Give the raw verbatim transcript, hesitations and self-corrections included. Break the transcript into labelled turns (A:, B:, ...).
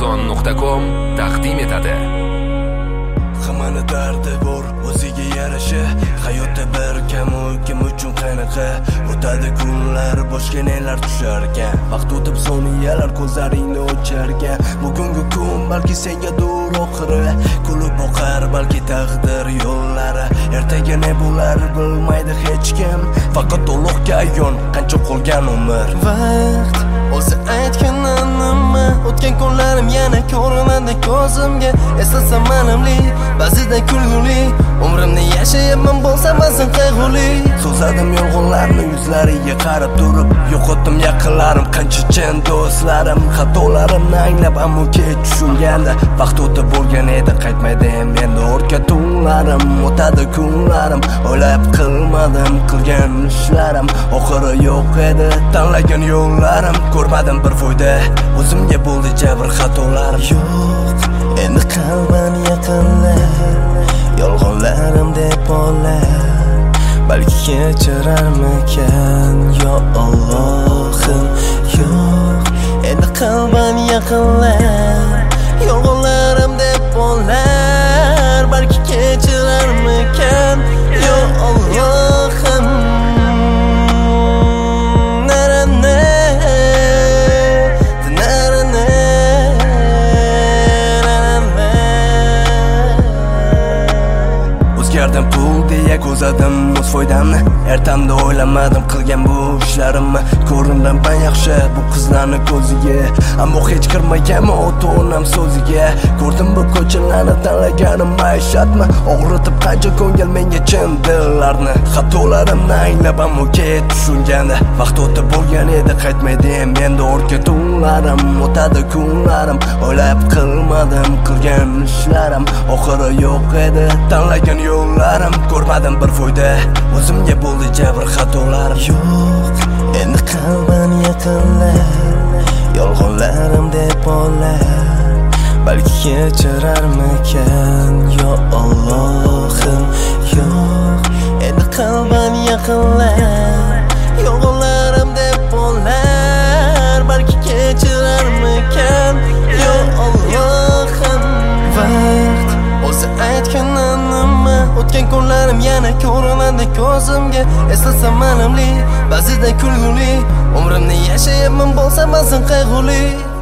A: Amazon nuqta com taqdim etadi.
B: Hammaning dardi bor, o'ziga yarasha. Hayotda bir kam kim uchun qanaqa o'tadi kunlar, boshqa nelar tushar ekan. Vaqt o'tib soniyalar ko'zlaringni ocharkan. Bugungi kun balki senga dur oxiri, kulib boqar balki taqdir yo'llari. Ertaga ne bo'lar bilmaydi hech kim, faqat Allohga ayon qancha qolgan umr.
C: Vaqt o'zi aytganin nima, o'tgan kunlarim yana ko'rinadi ko'zimga. Eslasam ma'noli, ba'zida kulguli, umrimni yashayapman bo'lsa ba'zan qayg'uli.
B: So'zladim yolg'onlarni yuzlariga qarab turib, yo'qotdim yaqinlarim, qancha chin do'stlarim. Xatolarimni anglab ammo kech tushunganda, vaqt o'tib bo'lgan edi, qaytmaydi endi orqa tunlarim. O'tadi kunlarim, o'ylab qilmadim qilgan ishlarim, oxiri yo'q edi tanlagan yo'llarim. Ko'rmadim bir foyda, o'zimga bo'ldi jabr xatolar.
C: Yo'q, endi qalban yaqinlar, yolg'onlarim deb olar, balki kechirarmikan yo Allohim. Yo'q, endi qalban yaqinlar, yolg'onlarim deb olar, balki kechirarmikan yo Allohim.
B: O'zgardim pul deya ko'zadim o'z foydamni, ertamda o'ylamadim qilgan bu ishlarimni. Ko'rindim yaxshi bu qizlarni ko'ziga, ammo hech kirmaganman ota-onam so'ziga. Ko'rdim bu ko'chalarni tanlaganim maishatmi, og'ritib qancha ko'ngil menga chin dillarni. Xatolarimni anglab ammo kech tushunganda, vaqt o'tib bo'lgan edi, qaytmaydi endi orqa tunlarim. O'tadi kunlarim, o'ylab qilmadim qilgan ishlarim, oxiri yo'q edi tanlagan yo'llarim. Ko'rmadim bir foyda, o'zimga bo'ldi jabr xatolar.
C: Yo'q, endi qalban yaqinlar, yolg'onlarim deb olar, balki kechirarmikan yo Allohim. Yo'q, endi qalban yaqinlar, yolg'onlarim deb olar, balki kechirarmikan yo Allohim. Vaqt o'zi aytganin nima, o'tgan kunlarim yana ko'rinadi ko'zimga. Eslasam ma'noli, ba'zida kulguli, umrimni yashayapman bo'lsa ba'zan qayg'uli.